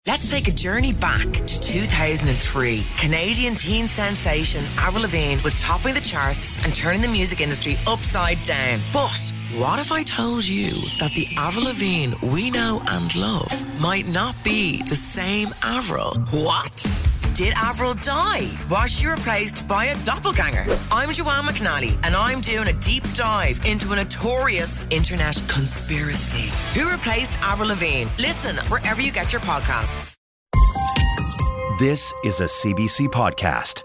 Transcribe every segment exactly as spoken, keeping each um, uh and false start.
Let's take a journey back to two thousand three. Canadian teen sensation Avril Lavigne was topping the charts and turning the music industry upside down. But what if I told you that the Avril Lavigne we know and love might not be the same Avril? What? Did Avril die? Was she replaced by a doppelganger? I'm Joanne McNally, and I'm doing a deep dive into a notorious internet conspiracy. Who replaced Avril Lavigne? Listen wherever you get your podcasts. This is a C B C podcast.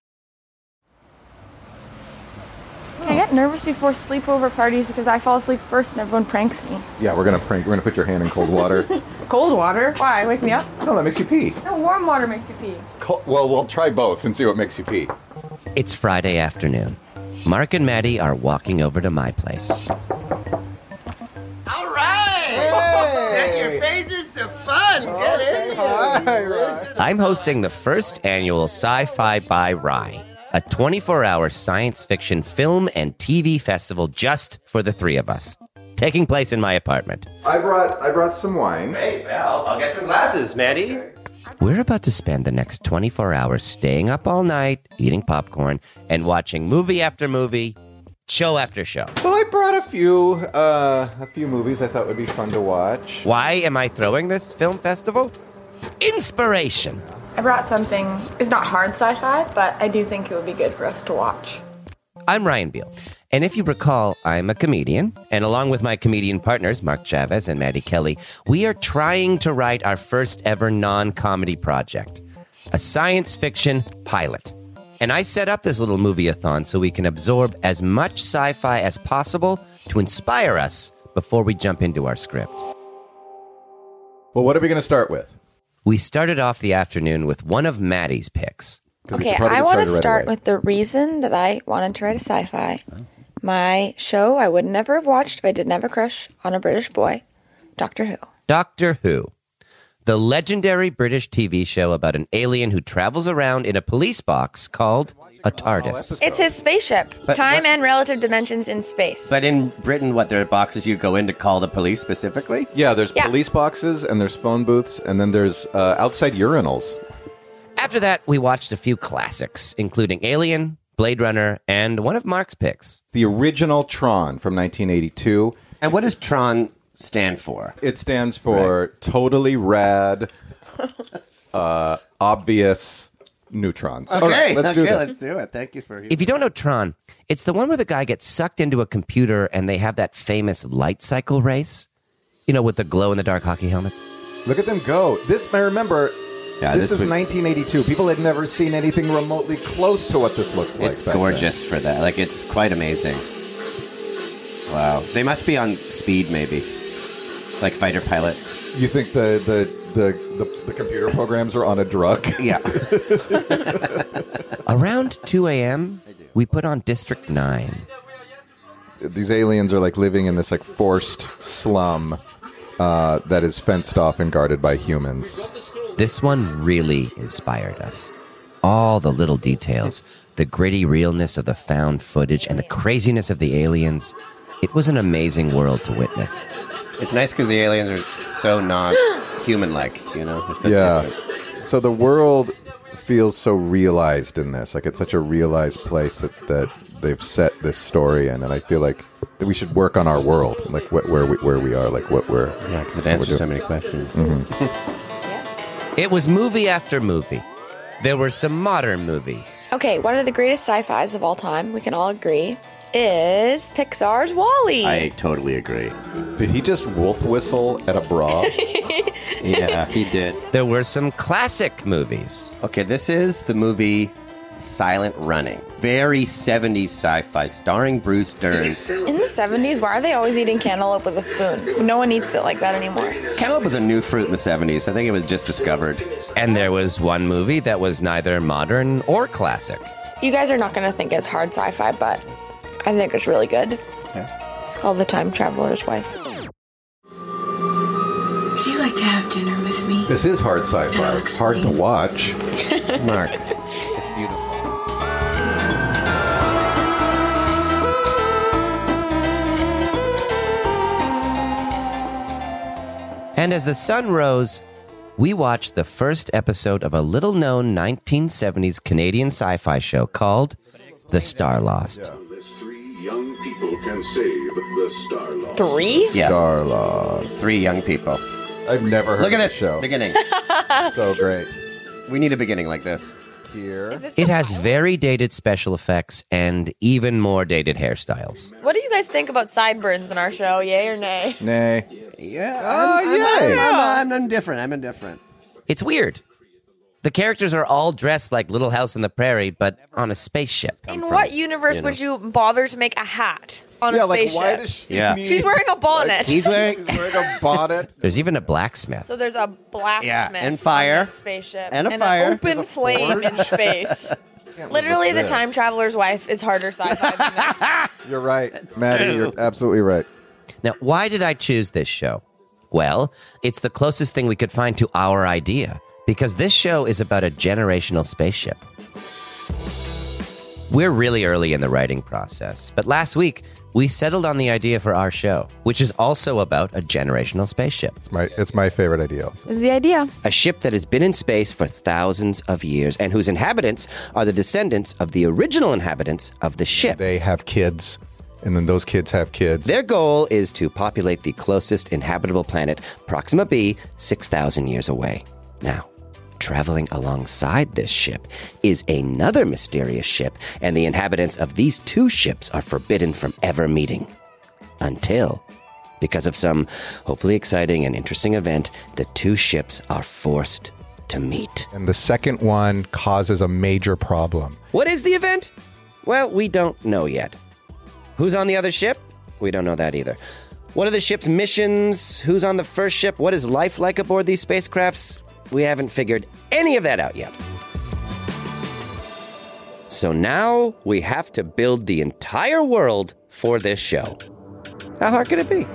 I get nervous before sleepover parties because I fall asleep first and everyone pranks me. Yeah, we're gonna prank. We're gonna put your hand in cold water. Cold water? Why? Wake me up? No, that makes you pee. No, warm water makes you pee. Cold, well, we'll try both and see what makes you pee. It's Friday afternoon. Mark and Maddie are walking over to my place. All right! Hey. Set your phasers to fun. Get in here. Hi, Rye. I'm hosting the first annual Sci-Fi by Rye, a twenty-four hour science fiction film and T V festival just for the three of us, taking place in my apartment. I brought I brought some wine. Great, well, I'll get some glasses, Maddie. We're about to spend the next twenty-four hours staying up all night, eating popcorn, and watching movie after movie, show after show. Well, I brought a few uh, a few movies I thought would be fun to watch. Why am I throwing this film festival? Inspiration. I brought something. It's not hard sci-fi, but I do think it would be good for us to watch. I'm Ryan Beale, and if you recall, I'm a comedian, and along with my comedian partners, Mark Chavez and Maddie Kelly, we are trying to write our first ever non-comedy project, a science fiction pilot. And I set up this little movie-a-thon so we can absorb as much sci-fi as possible to inspire us before we jump into our script. Well, what are we going to start with? We started off the afternoon with one of Maddie's picks. Okay, I want to start with the reason that I wanted to write a sci-fi. My show I would never have watched if I didn't have a crush on a British boy, Doctor Who. Doctor Who, the legendary British T V show about an alien who travels around in a police box called a TARDIS. It's his spaceship. But Time what- and relative dimensions in space. But in Britain, what, there are boxes you go in to call the police specifically? Yeah, there's Yeah. police boxes and there's phone booths and then there's uh, outside urinals. After that, we watched a few classics, including Alien, Blade Runner, and one of Mark's picks. The original Tron from nineteen eighty-two. And what does Tron stand for? It stands for totally rad, uh, obvious neutrons. Okay, All right, let's do okay, this. let's do it. Thank you for... If you don't know Tron, it's the one where the guy gets sucked into a computer and they have that famous light cycle race, you know, with the glow-in-the-dark hockey helmets. Look at them go. This, I remember, Yeah, this, this is would- nineteen eighty-two. People had never seen anything remotely close to what this looks like. It's back then. gorgeous for that. Like, it's quite amazing. Wow. They must be on speed, maybe. Like fighter pilots. You think the, the, the, the, the computer programs are on a drug? Yeah. Around two a.m., we put on District nine. These aliens are like living in this like forced slum uh, that is fenced off and guarded by humans. This one really inspired us. All the little details, the gritty realness of the found footage, and the craziness of the aliens. It was an amazing world to witness. It's nice because the aliens are so non-human-like, you know? They're so Yeah. different. So the world feels so realized in this. Like it's such a realized place that, that they've set this story in, and I feel like that we should work on our world, like what, where we where we are, like what we're. Yeah, because it what we're answers so doing. many questions. It was movie after movie. There were some modern movies. Okay, one of the greatest sci-fis of all time, we can all agree, is Pixar's WALL-E. I totally agree. Did he just wolf whistle at a bra? Yeah, he did. There were some classic movies. Okay, this is the movie Silent Running. Very seventies sci-fi, starring Bruce Dern. In the seventies, why are they always eating cantaloupe with a spoon? No one eats it like that anymore. Cantaloupe was a new fruit in the seventies. I think it was just discovered. And there was one movie that was neither modern or classic. You guys are not going to think it's hard sci-fi, but I think it's really good. Yeah. It's called The Time Traveler's Wife. Would you like to have dinner with me? This is hard sci-fi. It's hard to watch. Mark, it's beautiful. And as the sun rose, we watched the first episode of a little-known nineteen seventies Canadian sci-fi show called The Starlost. Three young people can save the Starlost. Three? Yeah. Starlost. Three young people. I've never heard Look at of this this show. beginning. So great. We need a beginning like this. Here. It has very dated special effects and even more dated hairstyles. What do you guys think about sideburns in our show? Yay or nay? Nay. Yeah. Oh, I'm, I'm, yay. I'm, I'm, I'm indifferent. I'm indifferent. It's weird. The characters are all dressed like Little House on the Prairie, but on a spaceship. In from, what universe you know. would you bother to make a hat on Yeah, a like spaceship? why does she Yeah. need... She's wearing a bonnet. He's wearing... She's wearing a bonnet. There's even a blacksmith. So there's a blacksmith Yeah, and fire. on this spaceship. And a fire. an open There's a flame in space. Literally, the this. time traveler's wife is harder sci-fi than this. You're right, Maddie. You're absolutely right. Now, why did I choose this show? Well, it's the closest thing we could find to our idea, because this show is about a generational spaceship. We're really early in the writing process, but last week, we settled on the idea for our show, which is also about a generational spaceship. It's my it's my favorite idea. Also. This is the idea. A ship that has been in space for thousands of years and whose inhabitants are the descendants of the original inhabitants of the ship. They have kids, and then those kids have kids. Their goal is to populate the closest inhabitable planet, Proxima b, six thousand years away. Now, traveling alongside this ship is another mysterious ship, and the inhabitants of these two ships are forbidden from ever meeting. Until, because of some hopefully exciting and interesting event, the two ships are forced to meet. And the second one causes a major problem. What is the event? Well, we don't know yet. Who's on the other ship? We don't know that either. What are the ship's missions? Who's on the first ship? What is life like aboard these spacecrafts? We haven't figured any of that out yet. So now we have to build the entire world for this show. How hard could it be?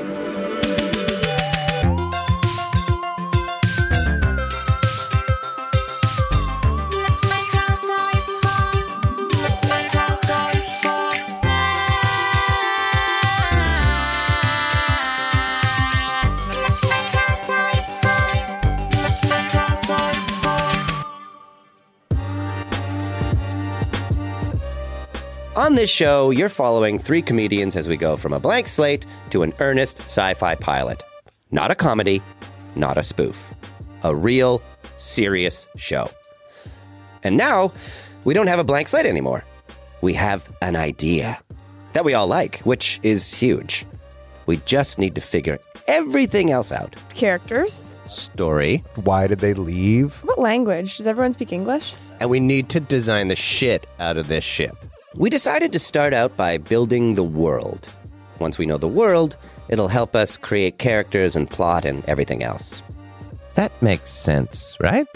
On this show, you're following three comedians as we go from a blank slate to an earnest sci-fi pilot. Not a comedy, not a spoof. A real, serious show. And now, we don't have a blank slate anymore. We have an idea that we all like, which is huge. We just need to figure everything else out. Characters. Story. Why did they leave? What language? Does everyone speak English? And we need to design the shit out of this ship. We decided to start out by building the world. Once we know the world, it'll help us create characters and plot and everything else. That makes sense, right?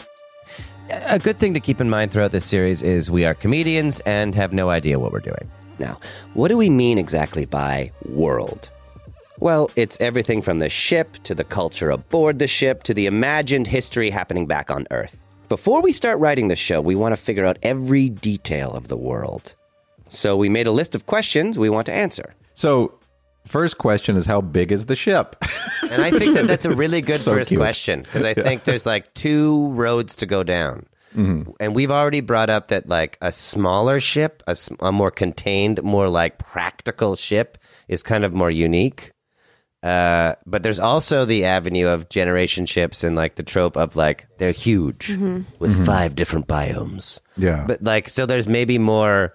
A good thing to keep in mind throughout this series is we are comedians and have no idea what we're doing. Now, what do we mean exactly by world? Well, it's everything from the ship to the culture aboard the ship to the imagined history happening back on Earth. Before we start writing the show, we want to figure out every detail of the world. So we made a list of questions we want to answer. So, first question is, how big is the ship? And I think that that's a really good So first cute. question, because I think there's like two roads to go down. Mm-hmm. And we've already brought up that like a smaller ship, a, s- a more contained, more like practical ship is kind of more unique. Uh, but there's also the avenue of generation ships and like the trope of like they're huge Mm-hmm. with Mm-hmm. five different biomes. Yeah. But like, so there's maybe more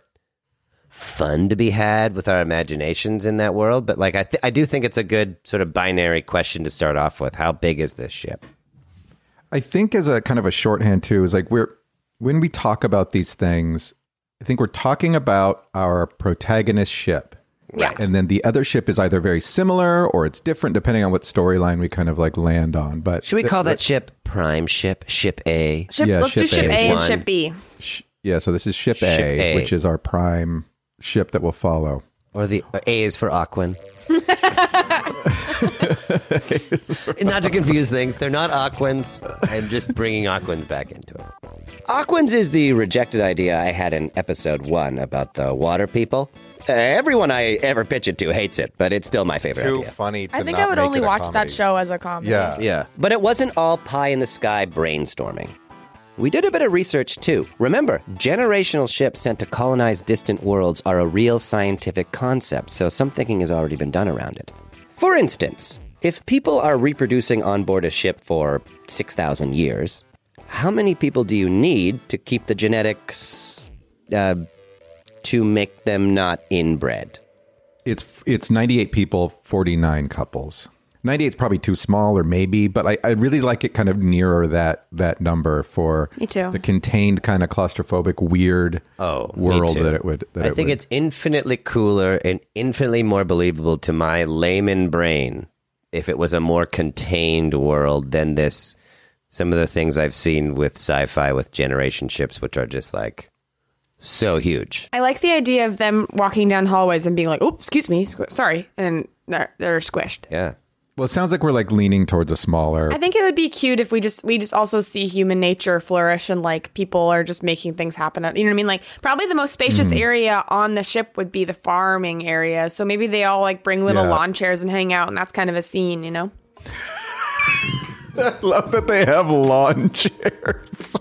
fun to be had with our imaginations in that world. But like, I, th- I do think it's a good sort of binary question to start off with. How big is this ship? I think as a kind of a shorthand too, is like we're, when we talk about these things, I think we're talking about our protagonist ship. Right. And then the other ship is either very similar or it's different depending on what storyline we kind of like land on. But Should we th- call that th- ship Prime Ship, Ship A? Ship, Yeah, let's do ship ship A. A and One. ship B. sh- yeah, so this is ship, Ship A, A. which is our prime ship that will follow. Or the or A is for Aquan. Not to confuse things, they're not Aquans. I'm just bringing Aquans back into it. Aquans is the rejected idea I had in episode one about the water people. Uh, everyone I ever pitch it to hates it, but it's still my favorite Too idea. funny to I think not I would make only it a watch comedy. that show as a comedy. Yeah. Yeah, but it wasn't all pie in the sky brainstorming. We did a bit of research too. Remember, generational ships sent to colonize distant worlds are a real scientific concept, so some thinking has already been done around it. For instance, if people are reproducing on board a ship for six thousand years, how many people do you need to keep the genetics, uh, to make them not inbred? It's it's ninety-eight people, forty-nine couples. ninety-eight is probably too small, or maybe, but I, I really like it kind of nearer that that number for Me too. the contained kind of claustrophobic, weird Oh, me world too. that it would. That I it think would. it's infinitely cooler and infinitely more believable to my layman brain if it was a more contained world than this. Some of the things I've seen with sci-fi with generation ships, which are just like so huge. I like the idea of them walking down hallways and being like, "Oh, excuse me, squ- sorry," and they're, they're squished. Yeah. Well, it sounds like we're like leaning towards a smaller. I think it would be cute if we just we just also see human nature flourish and like people are just making things happen. You know what I mean? Like probably the most spacious Mm-hmm. area on the ship would be the farming area. So maybe they all like bring little Yeah. lawn chairs and hang out, and that's kind of a scene, you know? I love that they have lawn chairs.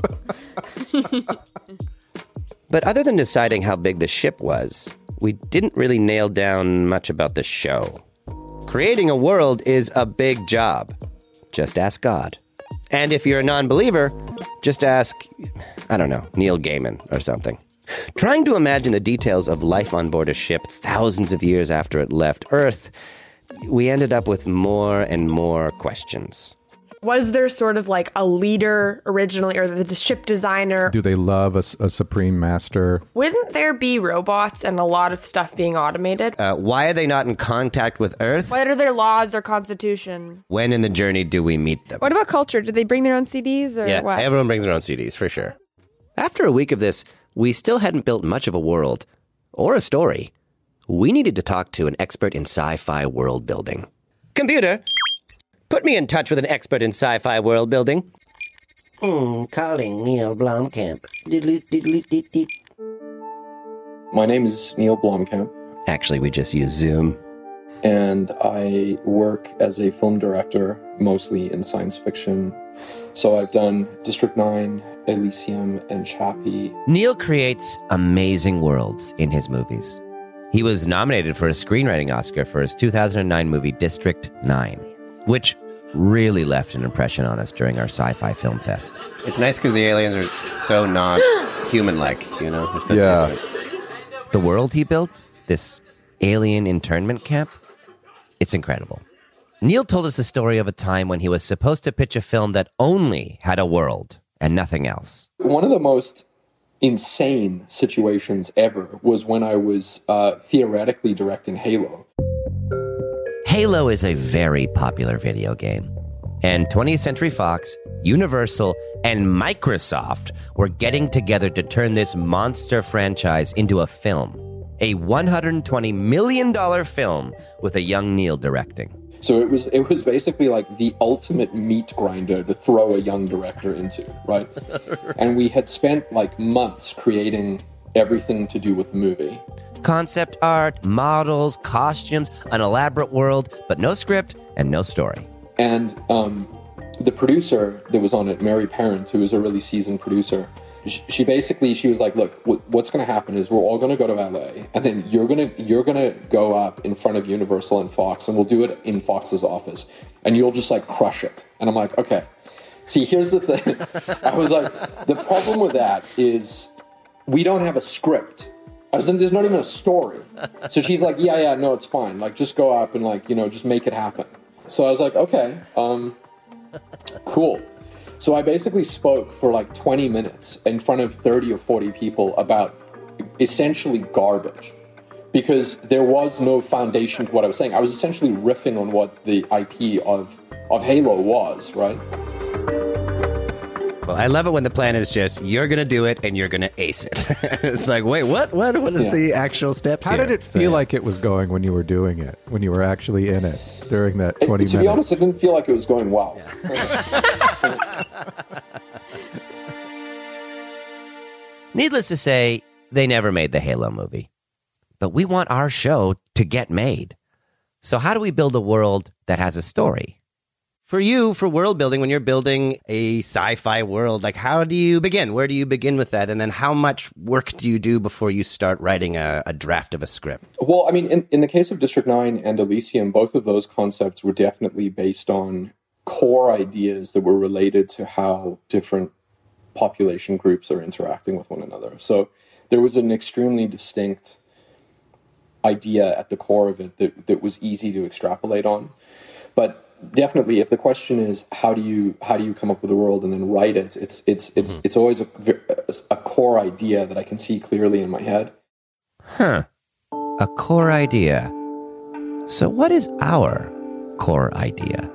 But other than deciding how big the ship was, we didn't really nail down much about the show. Creating a world is a big job. Just ask God. And if you're a non-believer, just ask, I don't know, Neil Gaiman or something. Trying to imagine the details of life on board a ship thousands of years after it left Earth, we ended up with more and more questions. Was there sort of like a leader originally, or the ship designer? Do they love a, s- a supreme master? Wouldn't there be robots and a lot of stuff being automated? Uh, why are they not in contact with Earth? What are their laws, their constitution? When in the journey do we meet them? What about culture? Did they bring their own C Ds or Yeah, what? everyone brings their own C Ds, for sure. After a week of this, we still hadn't built much of a world or a story. We needed to talk to an expert in sci-fi world building. Computer, put me in touch with an expert in sci-fi world building. Hmm, calling Neil Blomkamp. Diddly-diddly-dee-dee. My name is Neil Blomkamp. Actually, we just use Zoom. And I work as a film director, mostly in science fiction. So I've done District nine, Elysium, and Chappie. Neil creates amazing worlds in his movies. He was nominated for a screenwriting Oscar for his two thousand nine movie District nine, which really left an impression on us during our sci-fi film fest. It's nice because the aliens are so not human-like, you know? They're so Yeah. different. The world he built, this alien internment camp, it's incredible. Neil told us the story of a time when he was supposed to pitch a film that only had a world and nothing else. One of the most insane situations ever was when I was uh, theoretically directing Halo. Halo is a very popular video game, and twentieth Century Fox, Universal, and Microsoft were getting together to turn this monster franchise into a film, a one hundred twenty million dollars film with a young Neil directing. So it was it was basically like the ultimate meat grinder to throw a young director into, right? And we had spent like months creating everything to do with the movie. Concept art, models, costumes, an elaborate world, but no script and no story. And um, the producer that was on it, Mary Parent, who was a really seasoned producer, she basically, she was like, look, what's going to happen is we're all going to go to L A, and then you're going to you're going to go up in front of Universal and Fox, and we'll do it in Fox's office, and you'll just like crush it. And I'm like, okay. See, here's the thing. I was like, the problem with that is we don't have a script. I was like, there's not even a story. So she's like, yeah, yeah, no, it's fine. Like, just go up and like, you know, just make it happen. So I was like, okay, um, cool. So I basically spoke for like twenty minutes in front of thirty or forty people about essentially garbage, because there was no foundation to what I was saying. I was essentially riffing on what the I P of, of Halo was, right? Well, I love it when the plan is just, you're going to do it and you're going to ace it. It's like, wait, what? What? What is Yeah. the actual steps How here? did it feel like it was going when you were doing it, when you were actually in it during that It- twenty to minutes? be honest, it didn't feel like it was going well. Needless to say, they never made the Halo movie. But we want our show to get made. So how do we build a world that has a story? For you, for world building, when you're building a sci-fi world, like how do you begin? Where do you begin with that? And then how much work do you do before you start writing a, a draft of a script? Well, I mean, in, in the case of District nine and Elysium, both of those concepts were definitely based on core ideas that were related to how different population groups are interacting with one another. So there was an extremely distinct idea at the core of it that, that was easy to extrapolate on. But definitely, if the question is how do you how do you come up with a world and then write it, it's it's it's mm-hmm. it's always a, a core idea that I can see clearly in my head. Huh. A core idea. So what is our core idea?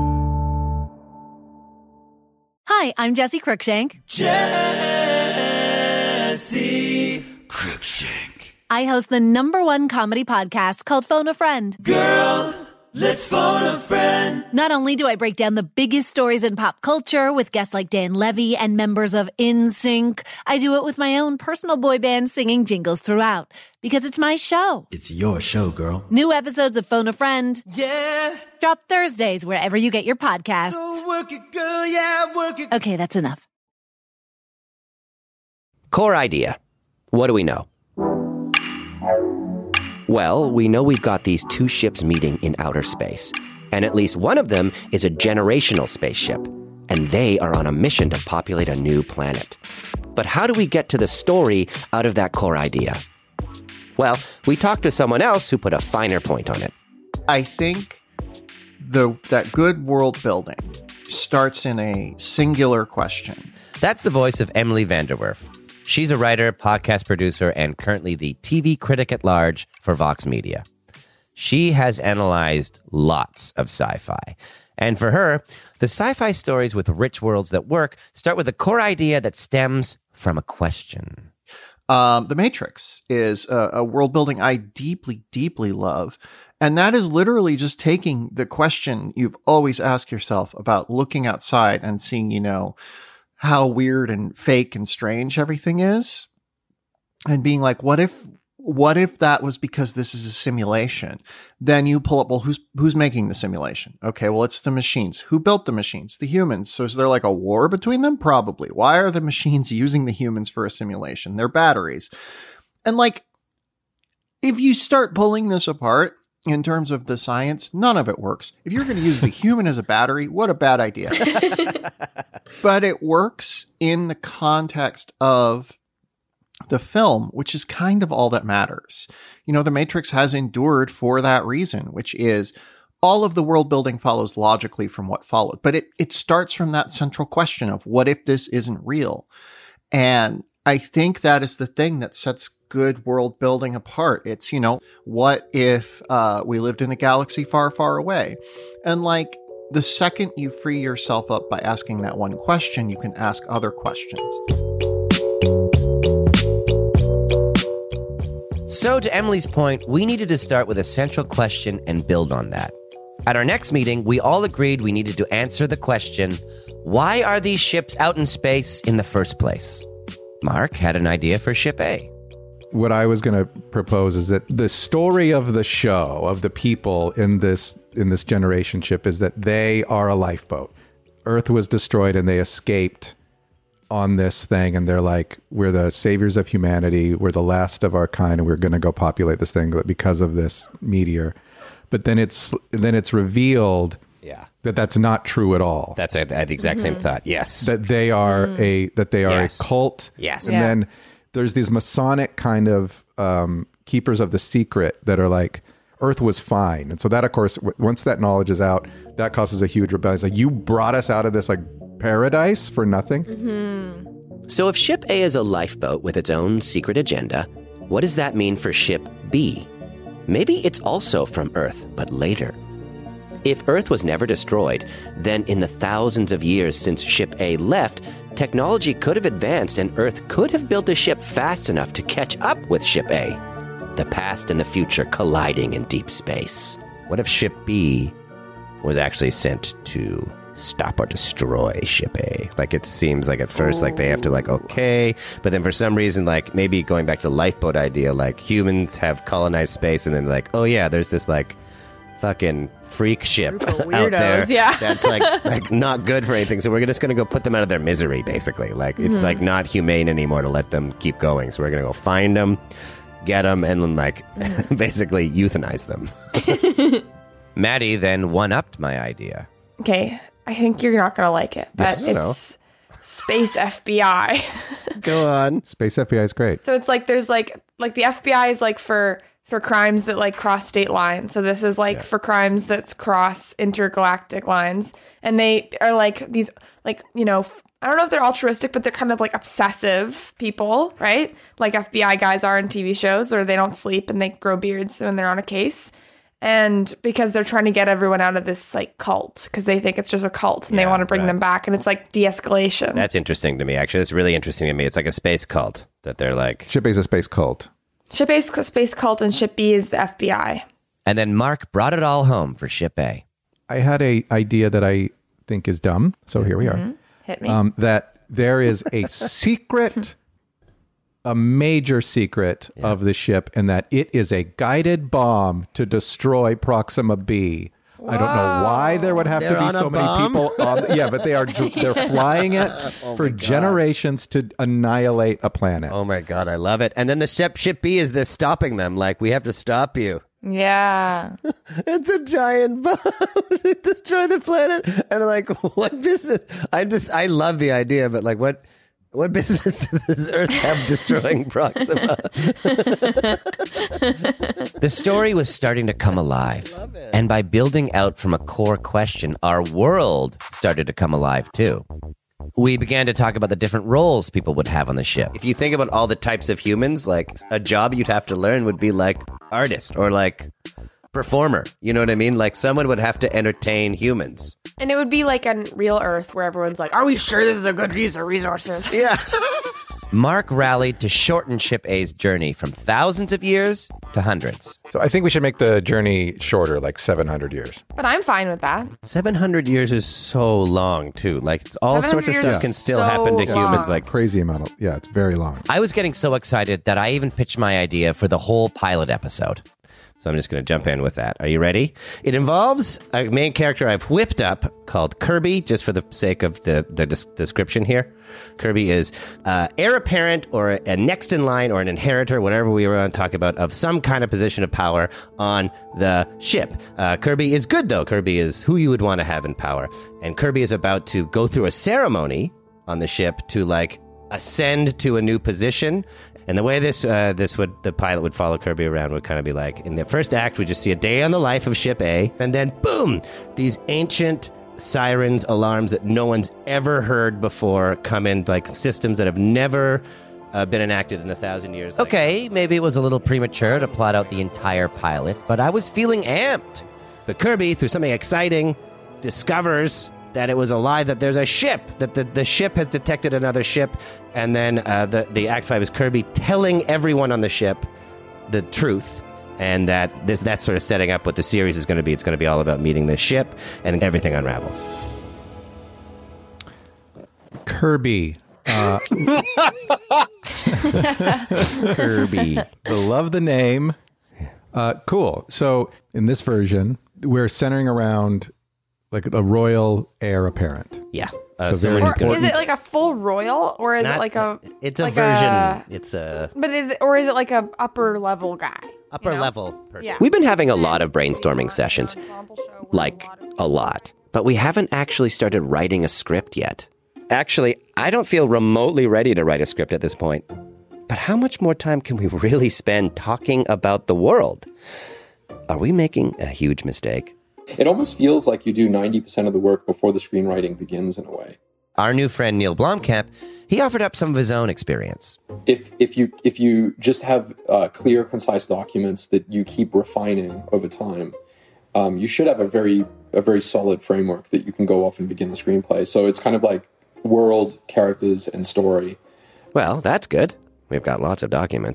Hi, I'm Jessie Cruikshank. Jessie Cruikshank. I host the number one comedy podcast called Phone a Friend. Girl, let's phone a friend. Not only do I break down the biggest stories in pop culture with guests like Dan Levy and members of N Sync, I do it with my own personal boy band singing jingles throughout. Because it's my show. It's your show, girl. New episodes of Phone a Friend. Yeah. Drop Thursdays wherever you get your podcasts. So work it, girl, yeah, work it. Okay, that's enough. Core idea. What do we know? Well, we know we've got these two ships meeting in outer space. And at least one of them is a generational spaceship. And they are on a mission to populate a new planet. But how do we get to the story out of that core idea? Well, we talked to someone else who put a finer point on it. I think the that good world building starts in a singular question. That's the voice of Emily Vanderwerf. She's a writer, podcast producer, and currently the T V critic at large for Vox Media. She has analyzed lots of sci-fi. And for her, the sci-fi stories with rich worlds that work start with a core idea that stems from a question. Um, The Matrix is a, a world building I deeply, deeply love. And that is literally just taking the question you've always asked yourself about looking outside and seeing, you know, how weird and fake and strange everything is. And being like, what if, what if that was because this is a simulation? Then you pull up, well, who's, who's making the simulation? Okay, well, it's the machines. Who built the machines? The humans. So is there like a war between them? Probably. Why are the machines using the humans for a simulation? They're batteries. And like, if you start pulling this apart in terms of the science, none of it works. If you're going to use the human as a battery, what a bad idea. But it works in the context of the film, which is kind of all that matters. You know, The Matrix has endured for that reason, which is all of the world building follows logically from what followed. But it, it starts from that central question of what if this isn't real? And I think that is the thing that sets good world building apart. It's, you know, what if uh, we lived in a galaxy far, far away? And like, the second you free yourself up by asking that one question, you can ask other questions. So to Emily's point, we needed to start with a central question and build on that. At our next meeting, we all agreed we needed to answer the question, why are these ships out in space in the first place? Mark had an idea for Ship A. What I was going to propose is that the story of the show, of the people in this in this generation ship, is that they are a lifeboat. Earth was destroyed and they escaped on this thing, and they're like, we're the saviors of humanity, we're the last of our kind, and we're going to go populate this thing because of this meteor. But then it's then it's revealed yeah. that that's not true at all. That's a, the exact mm-hmm. same thought. Yes, that they are mm. a that they are yes. a cult. Yes, and yeah. then there's these Masonic kind of um, keepers of the secret that are like, Earth was fine. And so that, of course, w- once that knowledge is out, that causes a huge rebellion. It's like, you brought us out of this like paradise for nothing. Mm-hmm. So if Ship A is a lifeboat with its own secret agenda, what does that mean for Ship B? Maybe it's also from Earth, but later. If Earth was never destroyed, then in the thousands of years since Ship A left, technology could have advanced and Earth could have built a ship fast enough to catch up with Ship A. The past and the future colliding in deep space. What if Ship B was actually sent to stop or destroy Ship A. Like, it seems like at first, like, they have to, like, okay, but then for some reason, like, maybe going back to the lifeboat idea, like, humans have colonized space, and then, like, oh, yeah, there's this, like, fucking freak ship out there yeah. that's, like, like, not good for anything, so we're just gonna go put them out of their misery, basically. Like, it's, Mm-hmm. like, not humane anymore to let them keep going, so we're gonna go find them, get them, and then, like, basically euthanize them. Maddie then one-upped my idea. Okay, I think you're not gonna like it, but Yes. No. it's Space F B I. Go on. Space F B I is great. So it's like there's like like the F B I is like for for crimes that like cross state lines. So this is like Yeah. for crimes that's cross intergalactic lines, and they are like these like you know. f- I don't know if they're altruistic, but they're kind of like obsessive people, right? Like F B I guys are in T V shows, or they don't sleep and they grow beards when they're on a case. And because they're trying to get everyone out of this like cult, because they think it's just a cult and they Yeah, want to bring right. them back, and it's like de-escalation. That's interesting to me, actually. It's really interesting to me. It's like a space cult that they're like... Ship A is a space cult. Ship A is space cult, and Ship B is the F B I. And then Mark brought it all home for Ship A. I had a idea that I think is dumb, so here we are. Mhm. Hit me. Um, that there is a secret, a major secret of the ship, and that it is a guided bomb to destroy Proxima B. I don't know why there would have They're to be on a so many bomb? people on. Yeah, but they are they're flying it Oh for my God. generations to annihilate a planet. Oh my God, I love it. And then the ship, Ship B is this stopping them. Like, we have to stop you. Yeah. It's a giant bomb to destroy the planet. And like, what business? I just, I love the idea, but like, what, what business does Earth have destroying Proxima? The story was starting to come alive. And by building out from a core question, our world started to come alive too. We began to talk about the different roles people would have on the ship. If you think about all the types of humans, like a job you'd have to learn would be like artist or like performer. You know what I mean? Like someone would have to entertain humans. And it would be like on real Earth where everyone's like, are we sure this is a good use of resources? Yeah. Mark rallied to shorten Ship A's journey from thousands of years to hundreds. So I think we should make the journey shorter, like seven hundred years. But I'm fine with that. seven hundred years is so long, too. Like, it's all sorts of years stuff is can still so happen to long. humans. Like, Crazy amount of, yeah, it's very long. I was getting so excited that I even pitched my idea for the whole pilot episode. So I'm just going to jump in with that. Are you ready? It involves a main character I've whipped up called Kirby, just for the sake of the, the des- description here. Kirby is uh, heir apparent or a, a next in line or an inheritor, whatever we were going to talk about, of some kind of position of power on the ship. Uh, Kirby is good, though. Kirby is who you would want to have in power. And Kirby is about to go through a ceremony on the ship to, like, ascend to a new position. And the way this uh, this would the pilot would follow Kirby around would kind of be like, in the first act, we just see a day on the life of Ship A, and then boom, these ancient sirens, alarms that no one's ever heard before come in, like systems that have never uh, been enacted in a thousand years. Like, okay, maybe it was a little premature to plot out the entire pilot, but I was feeling amped. But Kirby, through something exciting, discovers that it was a lie, that there's a ship, that the, the ship has detected another ship, and then uh, the, the Act five is Kirby telling everyone on the ship the truth, and that this that's sort of setting up what the series is going to be. It's going to be all about meeting the ship, and everything unravels. Kirby. Uh, Kirby. I love the name. Uh, cool. So in this version, we're centering around like a royal heir apparent. Yeah. Uh, So someone very who's gonna- Is it like a full royal, or is Not- it like a? It's a like version. a- it's a but is it, or is it like a upper level guy? upper you know? level person. Yeah. We've been having a lot of brainstorming sessions, like a lot, but we haven't actually started writing a script yet. Actually, I don't feel remotely ready to write a script at this point. But how much more time can we really spend talking about the world? Are we making a huge mistake? It almost feels like you do ninety percent of the work before the screenwriting begins in a way. Our new friend Neil Blomkamp, he offered up some of his own experience. If if you if you just have uh, clear, concise documents that you keep refining over time, um, you should have a very a very solid framework that you can go off and begin the screenplay. So it's kind of like world, characters, and story. Well, that's good. We've got lots of documents.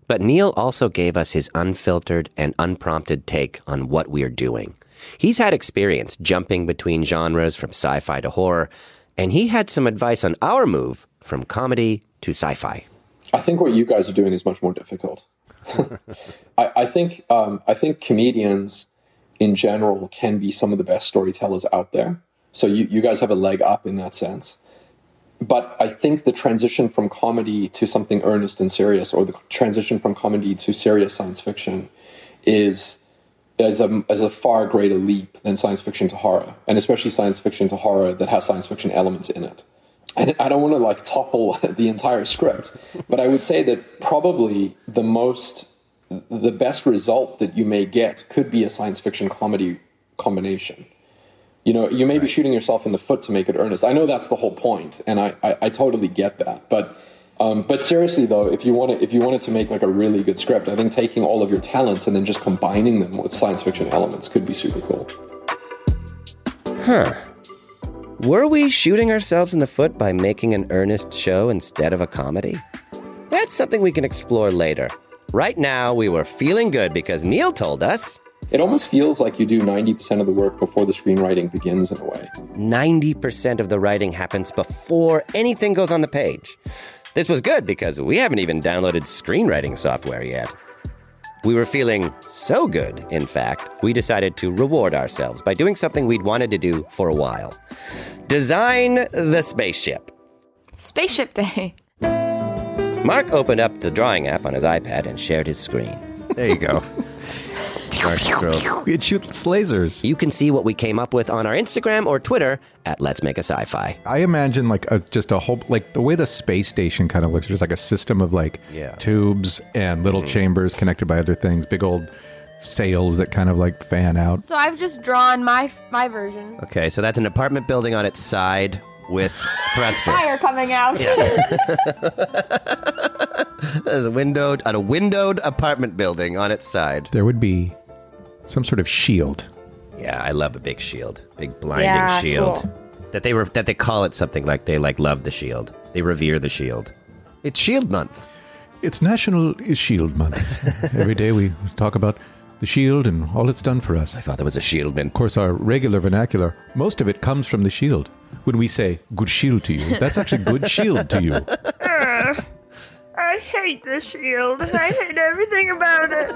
But Neil also gave us his unfiltered and unprompted take on what we're doing. He's had experience jumping between genres from sci-fi to horror, and he had some advice on our move from comedy to sci-fi. I think what you guys are doing is much more difficult. I, I think um, I think comedians in general can be some of the best storytellers out there. So you, you guys have a leg up in that sense. But I think the transition from comedy to something earnest and serious, or the transition from comedy to serious science fiction, is as a, as a far greater leap than science fiction to horror, and especially science fiction to horror that has science fiction elements in it. And I don't want to like topple the entire script, but I would say that probably the most, the best result that you may get could be a science fiction comedy combination. You know, you may be shooting yourself in the foot to make it earnest. I know that's the whole point, and I, I, I totally get that. But um, but seriously though, if you want to, if you wanted to make like a really good script, I think taking all of your talents and then just combining them with science fiction elements could be super cool. Huh. Were we shooting ourselves in the foot by making an earnest show instead of a comedy? That's something we can explore later. Right now, we were feeling good because Neil told us... It almost feels like you do ninety percent of the work before the screenwriting begins in a way. ninety percent of the writing happens before anything goes on the page. This was good because we haven't even downloaded screenwriting software yet. We were feeling so good, in fact, we decided to reward ourselves by doing something we'd wanted to do for a while. Design the spaceship. Spaceship Day. Mark opened up the drawing app on his iPad and shared his screen. There you go. It shoots lasers. You can see what we came up with on our Instagram or Twitter at Let's Make a Sci-Fi. I imagine like a, just a whole, like the way the space station kind of looks, just like a system of like yeah. tubes and little mm-hmm. chambers connected by other things, big old sails that kind of like fan out. So I've just drawn my my version. Okay, so that's an apartment building on its side with thrusters. Fire coming out. There's a windowed, on a windowed apartment building on its side. There would be some sort of shield. Yeah, I love a big shield, big blinding yeah, shield. Cool. That they were that they call it something like they like love the shield. They revere the shield. It's Shield Month. It's National Shield Month. Every day we talk about the shield and all it's done for us. I thought there was a shieldman. Of course, our regular vernacular, most of it comes from the shield. When we say good shield to you, that's actually good shield to you. Uh, I hate the shield. I hate everything about it.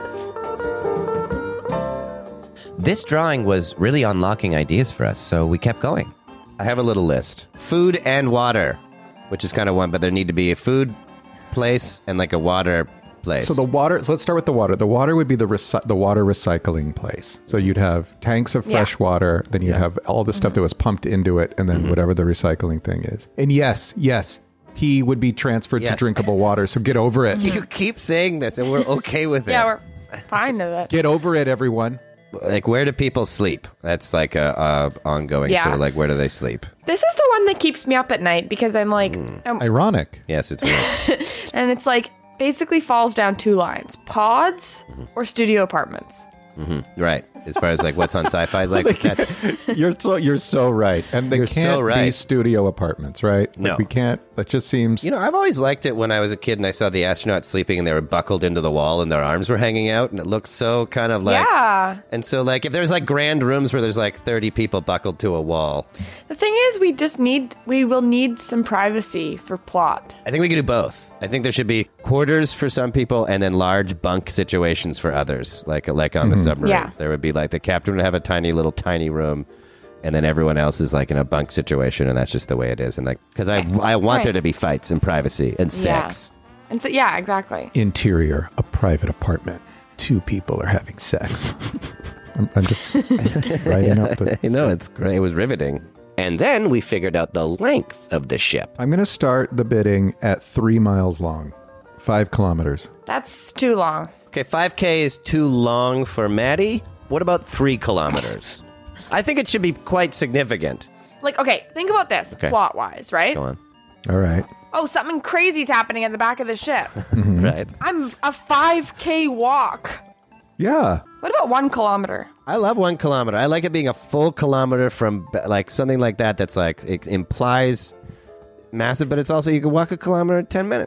This drawing was really unlocking ideas for us, so we kept going. I have a little list. Food and water, which is kind of one, but there need to be a food place and like a water place. So the water, so let's start with the water. The water would be the recy- the water recycling place. So you'd have tanks of fresh yeah. water, then you'd yeah. have all the stuff mm-hmm. that was pumped into it, and then mm-hmm. whatever the recycling thing is. And yes, yes, he would be transferred yes. to drinkable water, so get over it. You keep saying this, and we're okay with it. Yeah, we're fine with it. Get over it, everyone. Like, where do people sleep? That's like a, a ongoing. Yeah. So, like, where do they sleep? This is the one that keeps me up at night because I'm like, mm. I'm, ironic. Yes, it's weird. And it's like basically falls down two lines: pods mm-hmm. or studio apartments. Mm-hmm. Right. As far as like what's on Sci-Fi, like, like that's you're so you're so right, and they you're can't so right. be studio apartments, right? Like, no, we can't. That just seems. You know, I've always liked it when I was a kid and I saw the astronauts sleeping and they were buckled into the wall and their arms were hanging out, and it looked so kind of like yeah. And so like if there's like grand rooms where there's like thirty people buckled to a wall. The thing is, we just need we will need some privacy for plot. I think we can do both. I think there should be quarters for some people and then large bunk situations for others, like like on the mm-hmm. submarine. Yeah. There would be like the captain would have a tiny little tiny room, and then everyone else is like in a bunk situation, and that's just the way it is. And like because I I want right. there to be fights and privacy and sex. Yeah. And so yeah, exactly. Interior, a private apartment. Two people are having sex. I'm, I'm just writing up. The, I know it's great. It was riveting. And then we figured out the length of the ship. I'm going to start the bidding at three miles long, five kilometers. That's too long. Okay, five K is too long for Maddie. What about three kilometers? I think it should be quite significant. Like, okay, think about this okay. plot-wise, right? Go on. All right. Oh, something crazy's happening at the back of the ship. Mm-hmm. Right. I'm a five K walk. Yeah. What about one kilometer? I love one kilometer. I like it being a full kilometer from, like, something like that that's, like, it implies massive, but it's also, you can walk a kilometer in ten minutes. Like,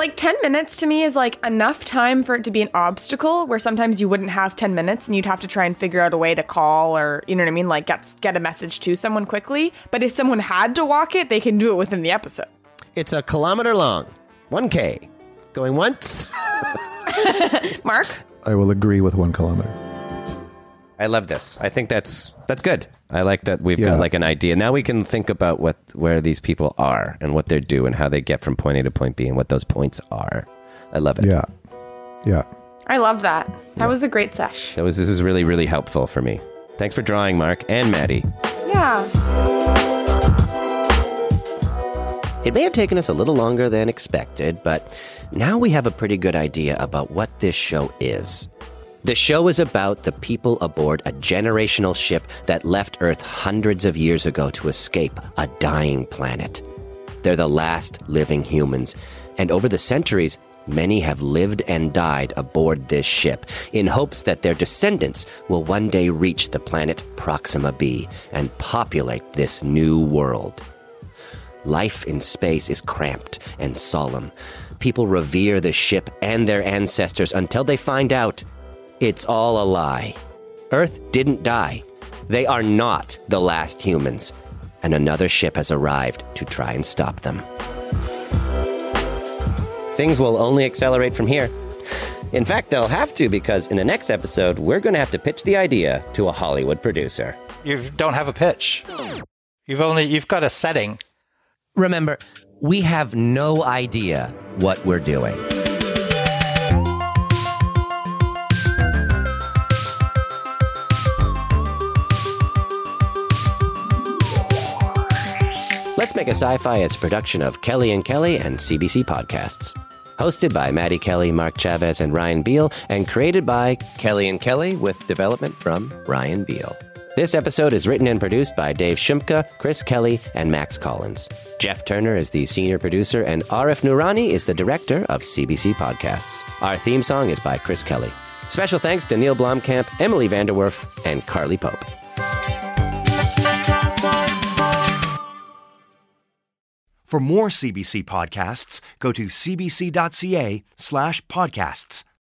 Like ten minutes to me is like enough time for it to be an obstacle where sometimes you wouldn't have ten minutes and you'd have to try and figure out a way to call or, you know what I mean? Like get, get a message to someone quickly. But if someone had to walk it, they can do it within the episode. It's a kilometer long. one K. Going once. Mark? I will agree with one kilometer. I love this. I think that's that's good. I like that we've Yeah. got like an idea. Now we can think about what where these people are and what they're doing, how they get from point A to point B and what those points are. I love it. Yeah. Yeah. I love that. That was a great sesh. That was this is really, really helpful for me. Thanks for drawing, Mark and Maddie. Yeah. It may have taken us a little longer than expected, but now we have a pretty good idea about what this show is. The show is about the people aboard a generational ship that left Earth hundreds of years ago to escape a dying planet. They're the last living humans, and over the centuries, many have lived and died aboard this ship in hopes that their descendants will one day reach the planet Proxima b and populate this new world. Life in space is cramped and solemn. People revere the ship and their ancestors until they find out it's all a lie. Earth didn't die. They are not the last humans, and another ship has arrived to try and stop them. Things will only accelerate from here. In fact, they'll have to, because in the next episode, we're going to have to pitch the idea to a Hollywood producer. You don't have a pitch. You've only you've got a setting. Remember, we have no idea what we're doing. Let's Make a Sci-Fi is a production of Kelly and Kelly and C B C Podcasts. Hosted by Maddie Kelly, Mark Chavez, and Ryan Beal, and created by Kelly and Kelly with development from Ryan Beal. This episode is written and produced by Dave Shumka, Chris Kelly, and Max Collins. Jeff Turner is the senior producer, and Arif Noorani is the director of C B C Podcasts. Our theme song is by Chris Kelly. Special thanks to Neil Blomkamp, Emily Vanderwerf, and Carly Pope. For more C B C podcasts, go to cbc.ca slash podcasts.